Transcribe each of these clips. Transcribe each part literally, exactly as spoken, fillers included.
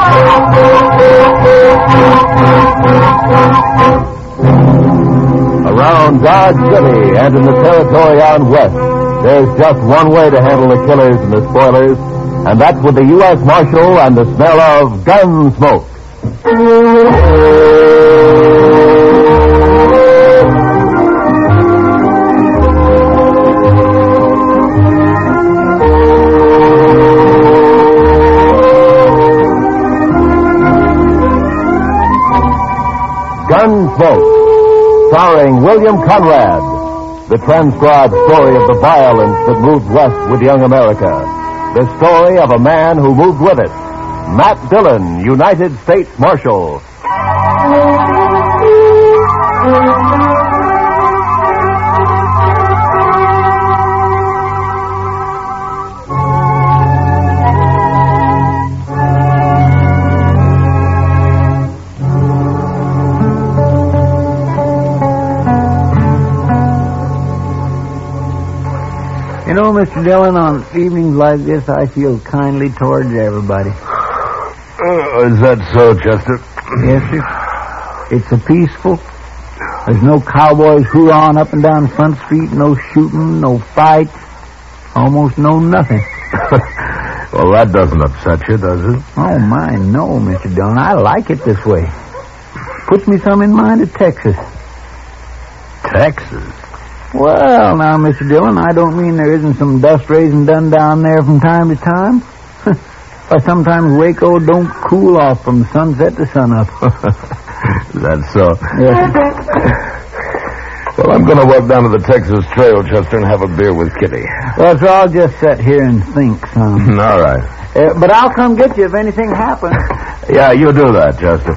Around Dodge City and in the territory on west, there's just one way to handle the killers and the spoilers, and that's with the U S Marshal and the smell of gun smoke. Gunsmoke, starring William Conrad, the transcribed story of the violence that moved west with young America, the story of a man who moved with it, Matt Dillon, United States Marshal. You know, Mister Dillon, on evenings like this, I feel kindly towards everybody. Uh, is that so, Chester? Yes, sir. It's a peaceful. There's no cowboys hoorahing up and down Front Street, no shooting, no fights, almost no nothing. Well, that doesn't upset you, does it? Oh, my, no, Mister Dillon. I like it this way. Puts me some in mind of Texas. Texas? Well, now, Mister Dillon, I don't mean there isn't some dust raising done down there from time to time. But sometimes Waco don't cool off from sunset to sunup. That's so. Yes. Well, I'm going to walk down to the Texas Trail, Chester, and have a beer with Kitty. Well, so I'll just sit here and think some. All right. Uh, but I'll come get you if anything happens. Yeah, you do that, Chester.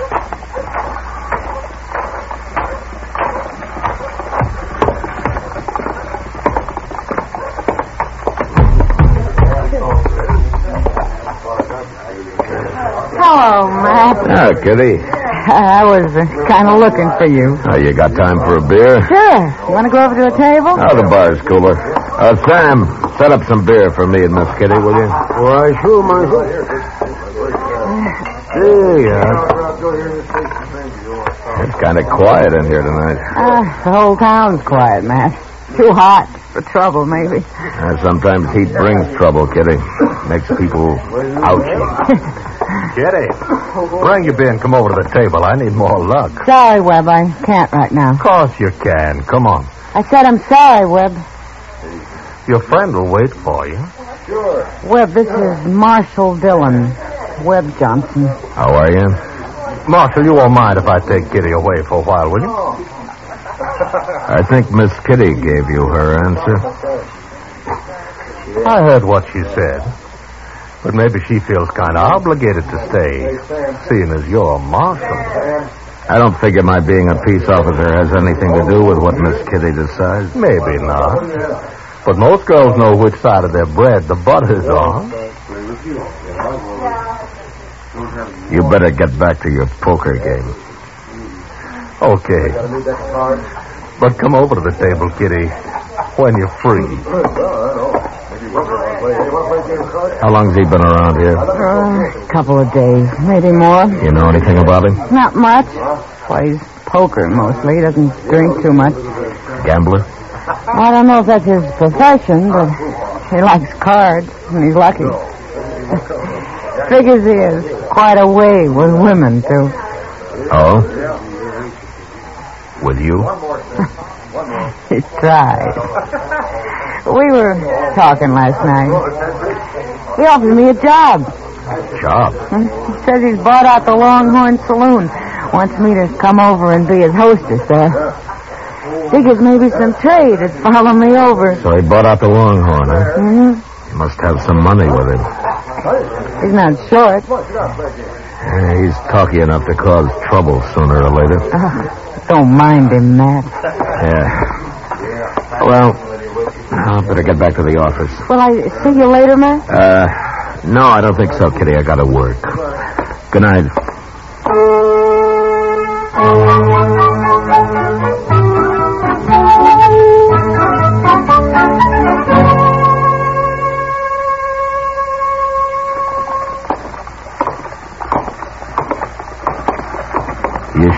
Hello, Matt. Ah, Kitty. I was uh, kind of looking for you. Oh, you got time for a beer? Sure. You want to go over to a table? Oh, the bar's cooler. Uh, Sam, set up some beer for me and Miss Kitty, will you? Why, sure, Marshal. There you are. It's kind of quiet in here tonight. Uh, the whole town's quiet, Matt. Too hot for trouble, maybe. Uh, sometimes heat brings trouble, Kitty. Makes people ouchy. Kitty, bring your beer and come over to the table. I need more luck. Sorry, Webb. I can't right now. Of course you can. Come on. I said I'm sorry, Webb. Your friend will wait for you. Sure. Webb, this is Marshal Dillon. Webb Johnson. How are you? Marshal, you won't mind if I take Kitty away for a while, will you? I think Miss Kitty gave you her answer. I heard what she said. But maybe she feels kind of obligated to stay, seeing as you're a marshal. I don't figure my being a peace officer has anything to do with what Miss Kitty decides. Maybe not. But most girls know which side of their bread the butter's on. You better get back to your poker game. Okay. But come over to the table, Kitty, when you're free. How long's he been around here? Uh, a couple of days, maybe more. You know anything about him? Not much. Plays poker mostly. Doesn't drink too much. Gambler? Well, I don't know if that's his profession, but he likes cards, and he's lucky. Figures he has quite a way with women, too. Oh? With you? He tries. We were talking last night. He offered me a job. Job? He says he's bought out the Longhorn Saloon. Wants me to come over and be his hostess there. Figures maybe some trade would follow me over. So he bought out the Longhorn, huh? Mm-hmm. He must have some money with him. He's not short. Yeah, he's talky enough to cause trouble sooner or later. Uh, don't mind him, Matt. Yeah. Well, I better get back to the office. Will I see you later, Matt? Uh, no, I don't think so, Kitty. I gotta work. Good night.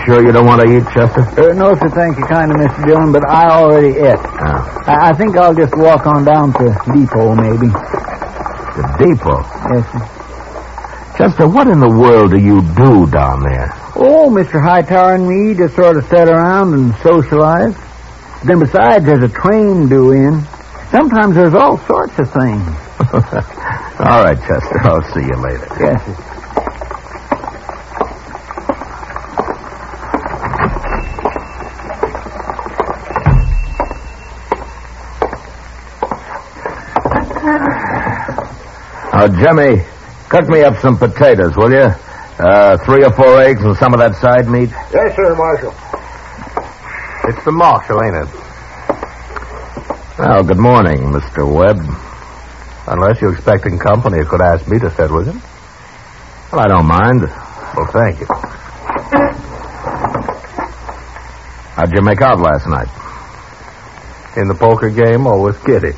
sure you don't want to eat, Chester? Uh, no, sir, thank you kindly, Mister Dillon, but I already ate. Oh. I, I think I'll just walk on down to Depot, maybe. The depot? Yes, sir. Chester, what in the world do you do down there? Oh, Mister Hightower and me just sort of sit around and socialize. Then besides, there's a train due in. Sometimes there's all sorts of things. All right, Chester, I'll see you later. Yes, sir. Uh, Jimmy, cook me up some potatoes, will you? Uh, three or four eggs and some of that side meat. Yes, sir, Marshal. It's the marshal, ain't it? Well, good morning, Mister Webb. Unless you're expecting company, you could ask me to sit with him. Well, I don't mind. Well, thank you. How'd you make out last night? In the poker game or with Kitty?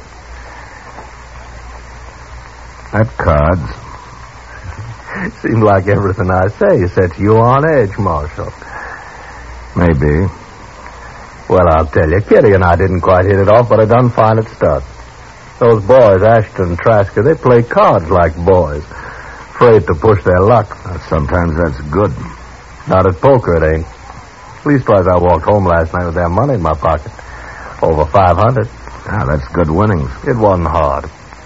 At cards. Seems like everything I say sets you on edge, Marshal. Maybe. Well, I'll tell you, Kitty and I didn't quite hit it off, but I done fine at stud. Those boys, Ashton and Trasker, they play cards like boys. Afraid to push their luck. Sometimes that's good. Not at poker, it ain't. Leastwise, I walked home last night with their money in my pocket. Over five hundred. Ah, that's good winnings. It wasn't hard.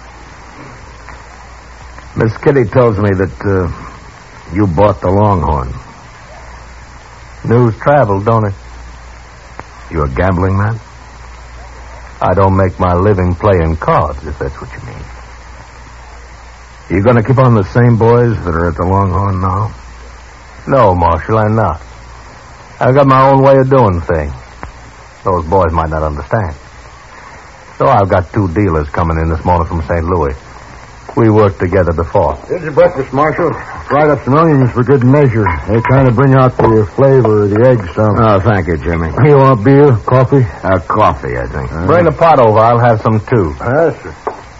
Miss Kitty tells me that uh, you bought the Longhorn. News traveled, don't it? You a gambling man? I don't make my living playing cards, if that's what you mean. You going to keep on the same boys that are at the Longhorn now? No, Marshal, I'm not. I've got my own way of doing things. Those boys might not understand. So I've got two dealers coming in this morning from Saint Louis. We worked together before. Here's your breakfast, Marshal. Fried up some onions for good measure. They kind of bring out the flavor of the eggs some. Oh, thank you, Jimmy. You want beer, coffee? Uh, coffee, I think. Uh, Bring the pot over. I'll have some, too. Yes, sir.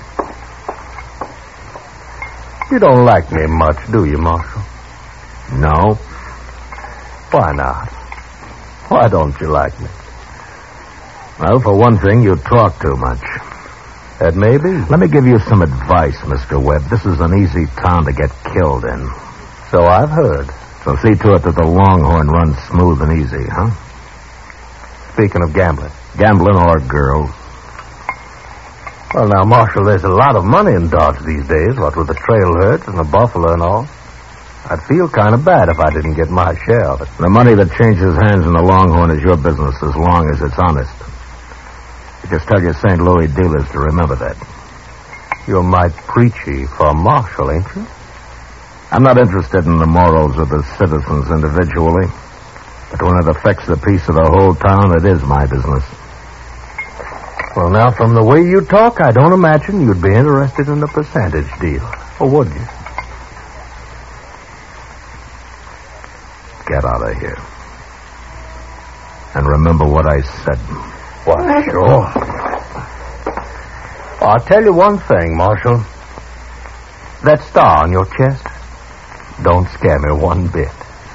You don't like me much, do you, Marshal? No. Why not? Why don't you like me? Well, for one thing, you talk too much. That may be. Let me give you some advice, Mister Webb. This is an easy town to get killed in. So I've heard. So see to it that the Longhorn runs smooth and easy, huh? Speaking of gambling. Gambling or girls. Well, now, Marshal, there's a lot of money in Dodge these days, what with the trail herds and the buffalo and all. I'd feel kind of bad if I didn't get my share of it. The money that changes hands in the Longhorn is your business as long as it's honest. You just tell your Saint Louis dealers to remember that. You're mighty preachy for a marshal, ain't you? I'm not interested in the morals of the citizens individually. But when it affects the peace of the whole town, it is my business. Well, now, from the way you talk, I don't imagine you'd be interested in a percentage deal. Or would you? Get out of here. And remember what I said. Why, sure. I'll tell you one thing, Marshal. That star on your chest don't scare me one bit.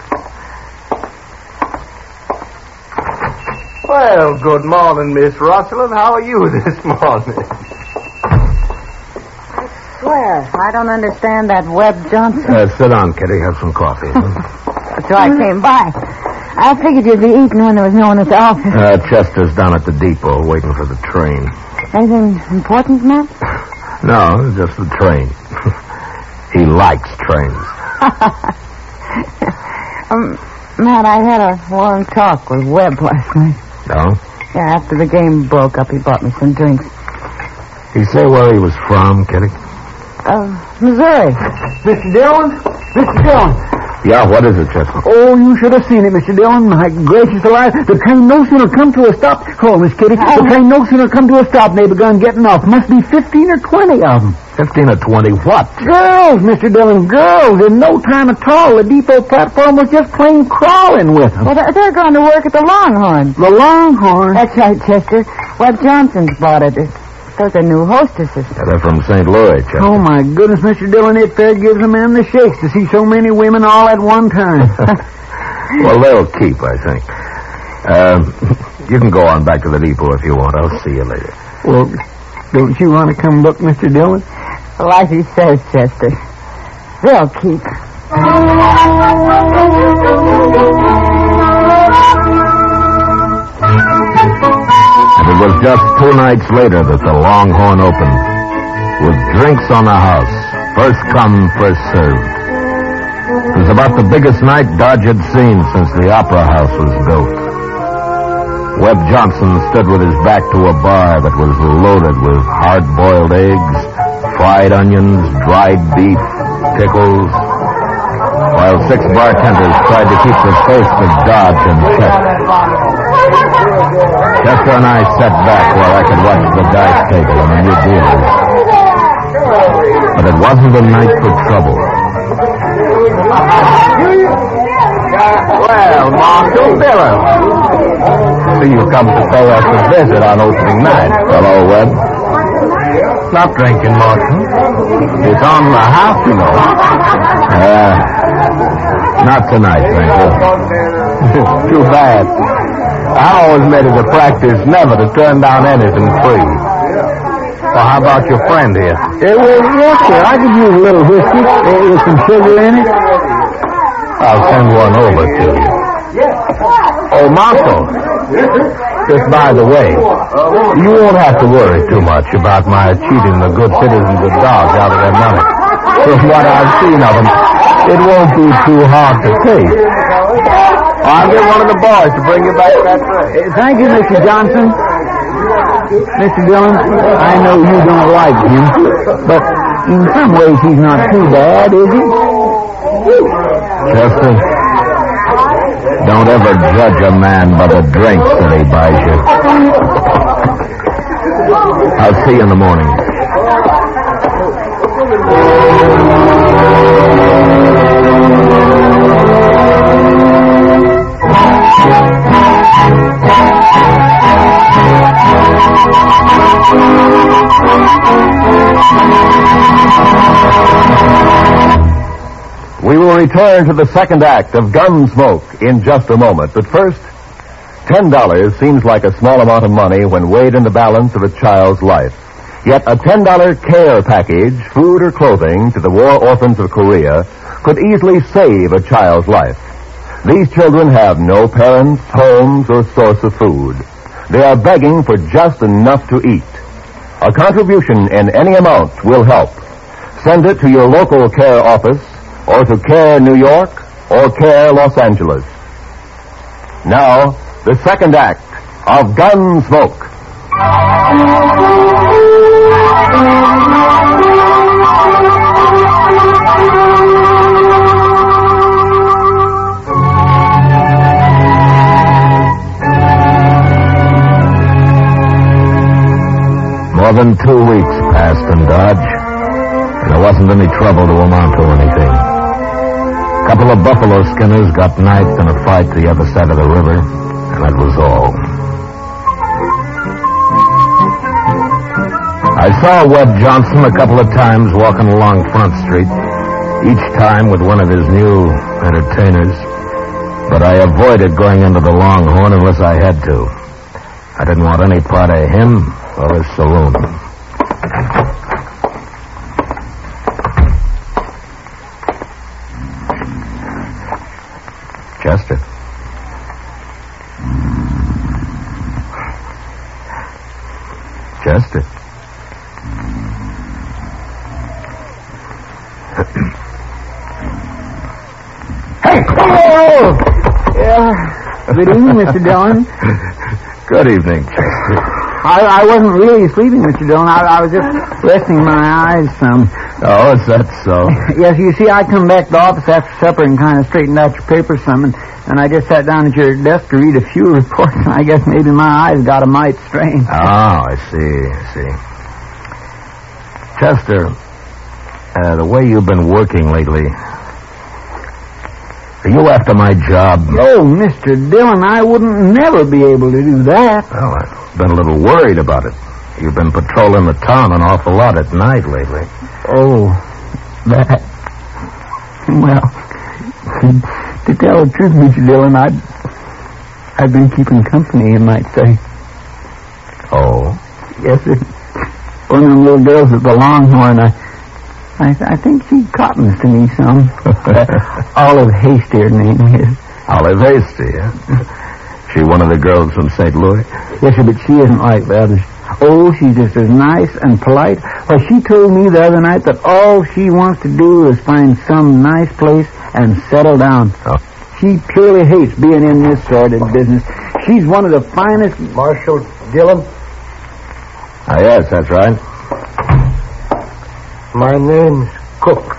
Well, good morning, Miss Rosalind. How are you this morning? I swear, I don't understand that Webb Johnson. Uh, sit down, Kitty. Have some coffee. That's why I came by. I figured you'd be eating when there was no one at the office. Uh, Chester's down at the depot waiting for the train. Anything important, Matt? No, just the train. He likes trains. um, Matt, I had a long talk with Webb last night. No? Yeah, after the game broke up, he bought me some drinks. He say where he was from, Kitty? Uh, Missouri. Mister Dillon? Mister Dillon? Yeah, what is it, Chester? Oh, you should have seen it, Mister Dillon. My gracious alive. The train no sooner come to a stop. Oh, Miss Kitty. The train no sooner come to a stop, and they begun getting off. Must be fifteen or twenty of them. Fifteen or twenty what? Girls, Mister Dillon, girls. In no time at all, the depot platform was just plain crawling with them. Well, they're, they're going to work at the Longhorn. The Longhorn? That's right, Chester. Webb Johnson's bought it. Those are new hostesses. Yeah, they're from Saint Louis, Chester. Oh, my goodness, Mister Dillon, it fair gives a man the shakes to see so many women all at one time. Well, they'll keep, I think. Um, you can go on back to the depot if you want. I'll see you later. Well, don't you want to come look, Mister Dillon? Like he says, Chester, they'll keep. And it was just two nights later that the Longhorn opened, with drinks on the house, first come, first served. It was about the biggest night Dodge had seen since the Opera House was built. Webb Johnson stood with his back to a bar that was loaded with hard-boiled eggs, fried onions, dried beef, pickles, while six bartenders tried to keep the face of Dodge in check. Chester and I sat back where I could watch the dice table and the new dealers. But it wasn't a night for trouble. Well, Marshal Dillon. So you come to pay us a visit on opening night. Hello, Webb. Stop drinking, Marshal. It's on the house, you know. Uh, not tonight, thank you. Too bad. I always made it a practice never to turn down anything free. Well, how about your friend here? Uh, well, yes, sir. I could use a little whiskey uh, with some sugar in it. I'll send one over to you. Oh, Marshal, just by the way, you won't have to worry too much about my cheating the good citizens of Dodge out of their money. From what I've seen of them, it won't be too hard to take. I'll get one of the boys to bring you back that tray. Uh, thank you, Mister Johnson. Mister Dillon, I know you don't like him, but in some ways he's not too bad, is he? Chester, don't ever judge a man by the drinks that he buys you. I'll see you in the morning. We will return to the second act of Gunsmoke in just a moment. But first, ten dollars seems like a small amount of money when weighed in the balance of a child's life. Yet a ten dollar care package, food or clothing, to the war orphans of Korea could easily save a child's life. These children have no parents, homes, or source of food. They are begging for just enough to eat. A contribution in any amount will help. Send it to your local care office, or to CARE New York, or CARE Los Angeles. Now, the second act of Gunsmoke. More than two weeks passed in Dodge, and there wasn't any trouble to amount to anything. A couple of buffalo skinners got knifed in a fight the other side of the river, and that was all. I saw Webb Johnson a couple of times walking along Front Street, each time with one of his new entertainers, but I avoided going into the Longhorn unless I had to. I didn't want any part of him or his saloon. Chester. Chester. Hey! Oh! Yeah. Good evening, Mister Dillon. Good evening, Chester. I, I wasn't really sleeping, Mister Dillon. I, I was just resting my eyes some. Oh, is that so? Yes, you see, I come back to the office after supper and kind of straightened out your papers some, and, and I just sat down at your desk to read a few reports, and I guess maybe my eyes got a mite strained. Oh, I see, I see. Chester, uh, the way you've been working lately, are you after my job? Oh, Mister Dillon, I wouldn't never be able to do that. Well, I've been a little worried about it. You've been patrolling the town an awful lot at night lately. Oh, that. Well, To tell the truth, Mister Dillon, I'd, I've been keeping company, you might say. Oh? Yes, sir. One of them little girls at the Longhorn, I, I, I think she cottons to me some. Olive Hasty, her name is. Olive Hasty, huh? She one of the girls from Saint Louis? Yes, sir, but she isn't like the others. Oh, she's just as nice and polite. Well, she told me the other night that all she wants to do is find some nice place and settle down. Oh. She purely hates being in this sordid business. She's one of the finest... Marshal Gillum? Ah, yes, that's right. My name's Cook.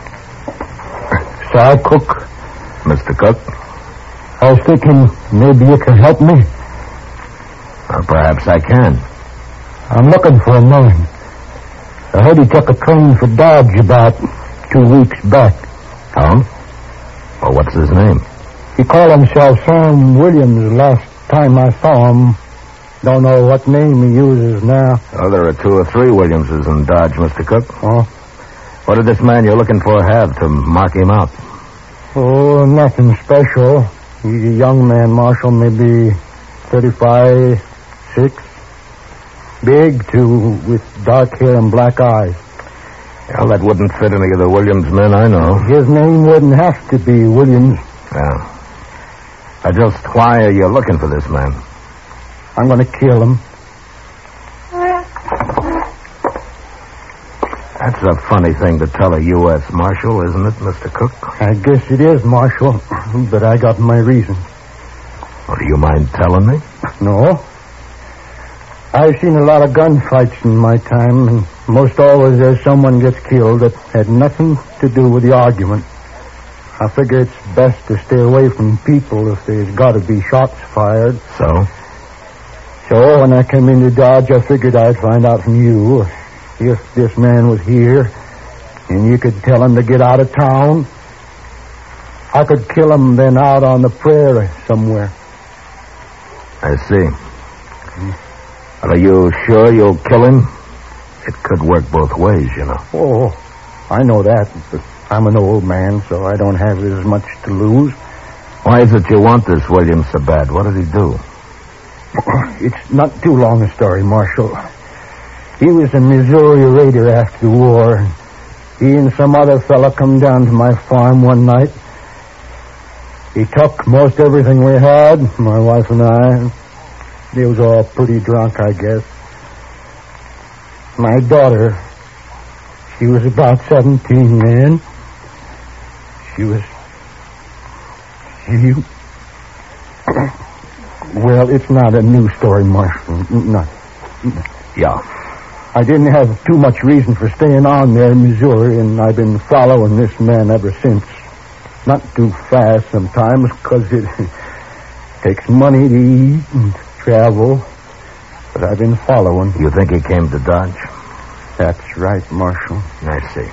Sir Cook. Mister Cook? I was thinking maybe you could help me. Well, perhaps I can. I'm looking for a man. I heard he took a train for Dodge about two weeks back. Oh? Well, what's his name? He called himself Sam Williams last time I saw him. Don't know what name he uses now. Oh, there are two or three Williamses in Dodge, Mister Cook. Oh? What did this man you're looking for have to mark him out? Oh, nothing special. He's a young man, Marshal, maybe thirty-five, six. Big, too, with dark hair and black eyes. Well, that wouldn't fit any of the Williams men I know. His name wouldn't have to be Williams. Yeah. Uh, just why are you looking for this man? I'm going to kill him. That's a funny thing to tell a U S Marshal, isn't it, Mister Cook? I guess it is, Marshal, but I got my reasons. Well, do you mind telling me? No. I've seen a lot of gunfights in my time, and most always there's someone gets killed that had nothing to do with the argument. I figure it's best to stay away from people if there's got to be shots fired. So? So when I came into Dodge, I figured I'd find out from you if this man was here, and you could tell him to get out of town. I could kill him then out on the prairie somewhere. I see. Are you sure you'll kill him? It could work both ways, you know. Oh, I know that, but I'm an old man, so I don't have as much to lose. Why is it you want this Williams so bad? What did he do? It's not too long a story, Marshal. He was a Missouri raider after the war. He and some other fella come down to my farm one night. He took most everything we had, my wife and I. He was all pretty drunk, I guess. My daughter, she was about seventeen then. She was... She... Well, it's not a new story, Marshal. Not... Yeah. I didn't have too much reason for staying on there in Missouri, and I've been following this man ever since. Not too fast sometimes, because it takes money to eat and travel. But I've been following. You think he came to Dodge? That's right, Marshal. I see.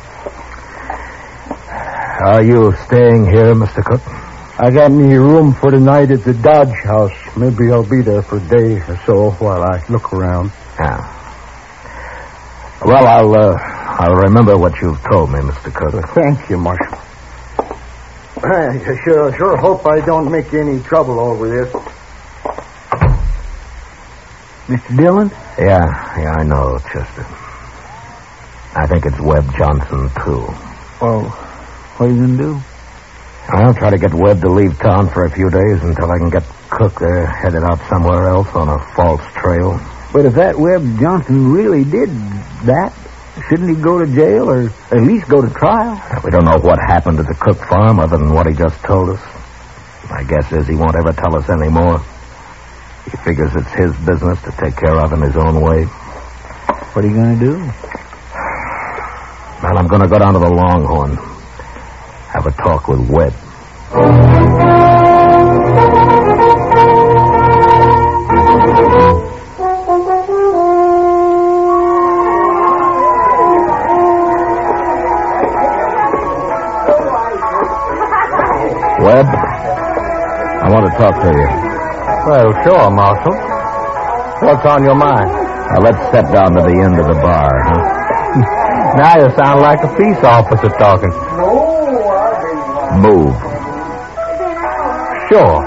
Are you staying here, Mister Cook? I got me a room for the night at the Dodge house. Maybe I'll be there for a day or so while I look around. Yeah. Well, I'll, uh, I'll remember what you've told me, Mister Cook. Well, thank you, Marshal. I sure, sure hope I don't make you any trouble over this. Mister Dillon? Yeah, yeah, I know, Chester. I think it's Webb Johnson, too. Oh, what are you going to do? I'll try to get Webb to leave town for a few days until I can get Cook there headed out somewhere else on a false trail. But if that Webb Johnson really did that, shouldn't he go to jail or at least go to trial? We don't know what happened at the Cook farm other than what he just told us. My guess is he won't ever tell us any more. He figures it's his business to take care of in his own way. What are you going to do? Well, I'm going to go down to the Longhorn. Have a talk with Webb. Webb, I want to talk to you. Well, sure, Marshal. What's on your mind? Now, let's step down to the end of the bar, huh? Now you sound like a peace officer talking. Move. Sure.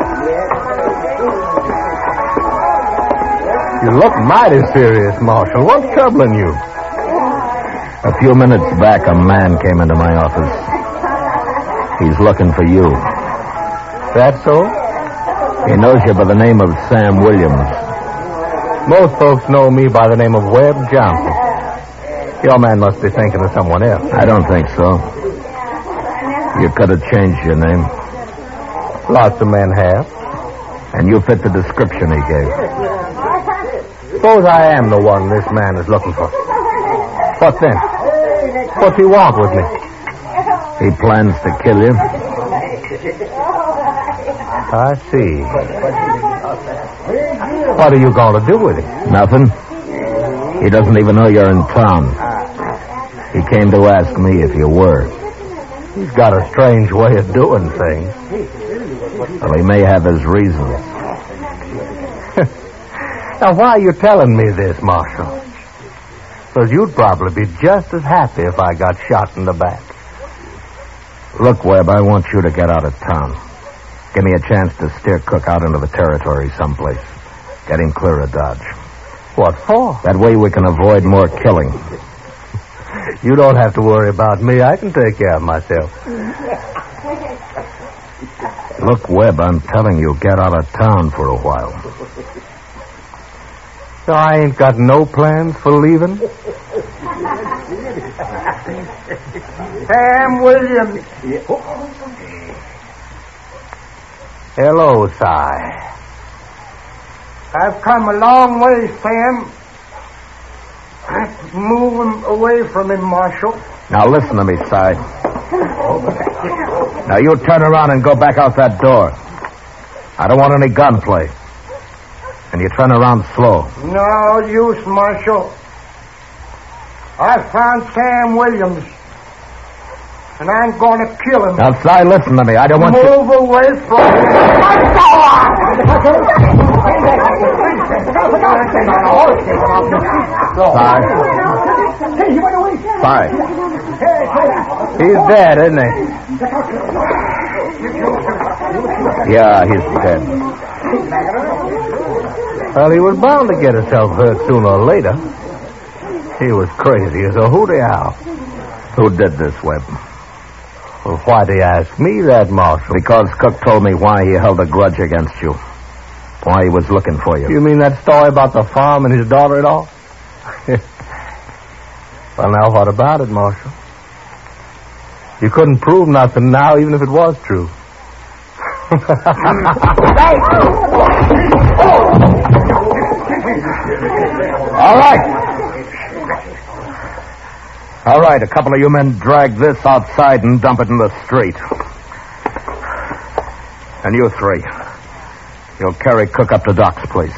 You look mighty serious, Marshal. What's troubling you? A few minutes back, a man came into my office. He's looking for you. That so? He knows you by the name of Sam Williams. Most folks know me by the name of Webb Johnson. Your man must be thinking of someone else. I don't think so. You could have changed your name. Lots of men have. And you fit the description he gave. Suppose I am the one this man is looking for. What then? What's he want with me? He plans to kill you. I see. What are you going to do with him? Nothing. He doesn't even know you're in town. He came to ask me if you were. He's got a strange way of doing things. Well, he may have his reasons. Now, why are you telling me this, Marshal? Because you'd probably be just as happy if I got shot in the back. Look, Webb, I want you to get out of town. Give me a chance to steer Cook out into the territory someplace. Get him clear of Dodge. What for? That way we can avoid more killing. You don't have to worry about me. I can take care of myself. Look, Webb, I'm telling you, get out of town for a while. So I ain't got no plans for leaving? Sam Williams. Hello, Si. I've come a long way, Sam. I'm moving away from him, Marshal. Now listen to me, Si. Now you turn around and go back out that door. I don't want any gunplay. And you turn around slow. No use, Marshal. I found Sam Williams. And I'm going to kill him. Now, Si, listen to me. I don't want Move you... Move away from Si. Si. He's dead, isn't he? Yeah, he's dead. Well, he was bound to get himself hurt sooner or later. He was crazy as a hooty owl. Who did this, Webb? Well, why do you ask me that, Marshal? Because Cook told me why he held a grudge against you. Why he was looking for you. You mean that story about the farm and his daughter-in-law? Well, now, what about it, Marshal? You couldn't prove nothing now, even if it was true. All right. All right, a couple of you men drag this outside and dump it in the street. And you three, you'll carry Cook up to Doc's place.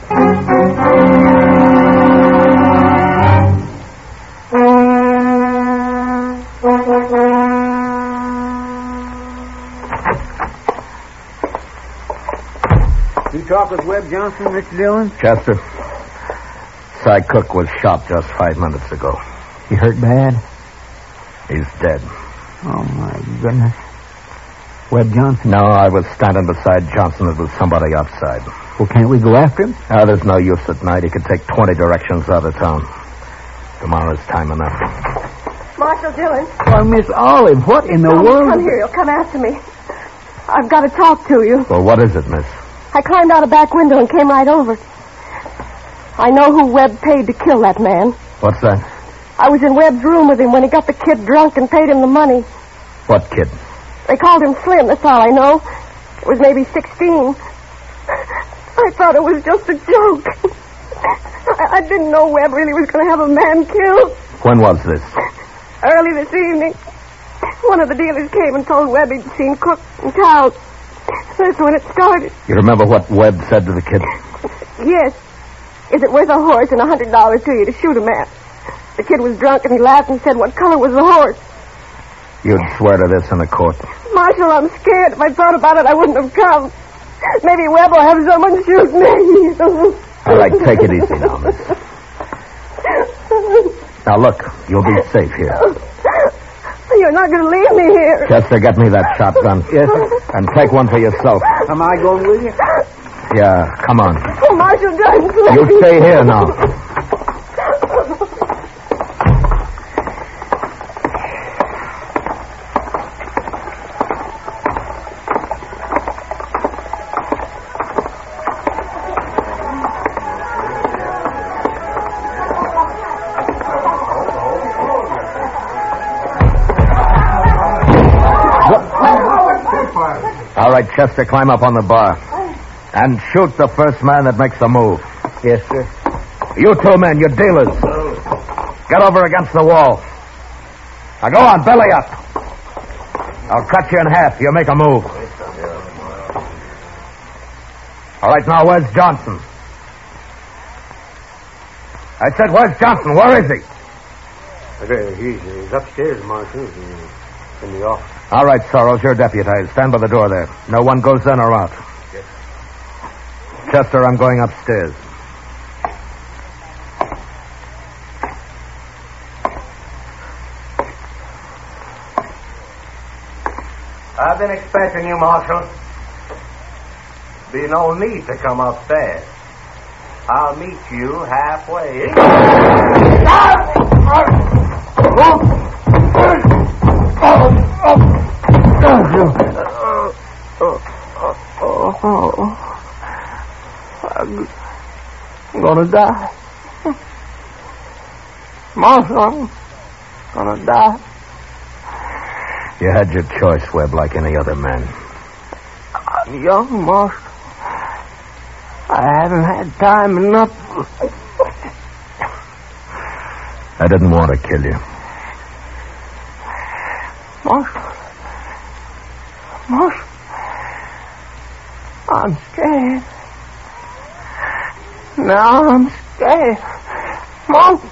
You talk with Webb Johnson, Mister Dillon? Chester, Cy Cook was shot just five minutes ago. He hurt bad? He's dead. Oh, my goodness. Webb Johnson? No, I was standing beside Johnson. It was somebody outside. Well, can't we go after him? Ah, there's no use at night. He could take twenty directions out of town. Tomorrow's time enough. Marshal Dillon. Why, Miss Olive, what in the oh, world? Come here. You'll come after me. I've got to talk to you. Well, what is it, miss? I climbed out a back window and came right over. I know who Webb paid to kill that man. What's that? I was in Webb's room with him when he got the kid drunk and paid him the money. What kid? They called him Slim, that's all I know. It was maybe sixteen. I thought it was just a joke. I, I didn't know Webb really was going to have a man killed. When was this? Early this evening. One of the dealers came and told Webb he'd seen Cook in town. That's when it started. You remember what Webb said to the kid? Yes. Is it worth a horse and a hundred dollars to you to shoot a man? The kid was drunk and he laughed and said, what color was the horse? You'd swear to this in the court. Marshal, I'm scared. If I thought about it, I wouldn't have come. Maybe Webb will have someone shoot me. All right, take it easy now, miss. Now, look, you'll be safe here. You You're not going to leave me here. Chester, get me that shotgun. Yes, sir. And take one for yourself. Am I going with you? Yeah, come on. Oh, Marshal Dunn, please. You stay here now. All right, Chester, climb up on the bar. And shoot the first man that makes a move. Yes, sir. You two men, you're dealers. Get over against the wall. Now go on, belly up. I'll cut you in half. You make a move. All right, now where's Johnson? I said, where's Johnson? Where is he? He's, he's upstairs, Marshal. He's in the office. All right, Sorrells, you're deputized. Stand by the door there. No one goes in or out. Yes. Chester, I'm going upstairs. I've been expecting you, Marshal. Be no need to come upstairs. I'll meet you halfway. I'm gonna die. Marshal, I'm gonna die. You had your choice, Webb, like any other man. I'm young, Marshal. I haven't had time enough. I didn't want to kill you. Marshal. Marshal. I'm scared. Now I'm scared. Marshal.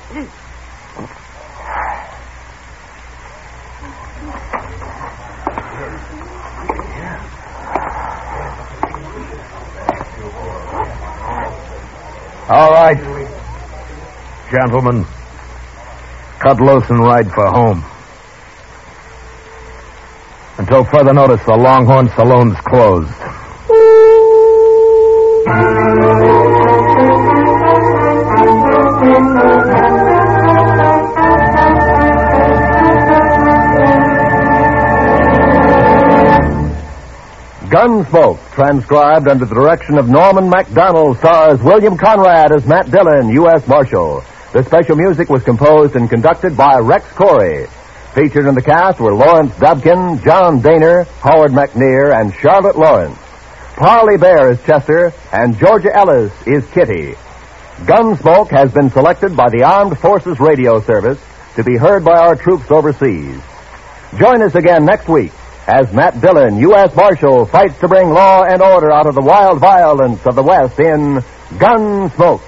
All right. Gentlemen, cut loose and ride for home. Until further notice, the Longhorn Saloon's closed. Gunsmoke, transcribed under the direction of Norman MacDonald, stars William Conrad as Matt Dillon, U S Marshal. The special music was composed and conducted by Rex Corey. Featured in the cast were Lawrence Dobkin, John Daner, Howard McNear, and Charlotte Lawrence. Parley Bear is Chester, and Georgia Ellis is Kitty. Gunsmoke has been selected by the Armed Forces Radio Service to be heard by our troops overseas. Join us again next week as Matt Dillon, U S Marshal, fights to bring law and order out of the wild violence of the West in Gunsmoke.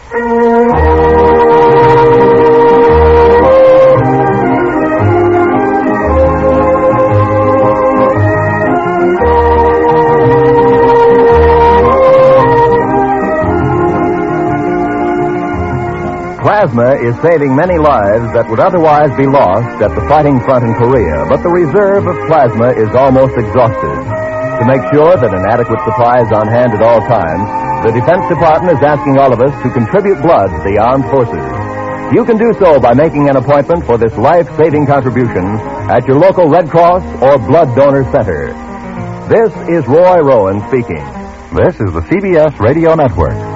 Plasma is saving many lives that would otherwise be lost at the fighting front in Korea, but the reserve of plasma is almost exhausted. To make sure that an adequate supply is on hand at all times, the Defense Department is asking all of us to contribute blood to the armed forces. You can do so by making an appointment for this life-saving contribution at your local Red Cross or Blood Donor Center. This is Roy Rowan speaking. This is the C B S Radio Network.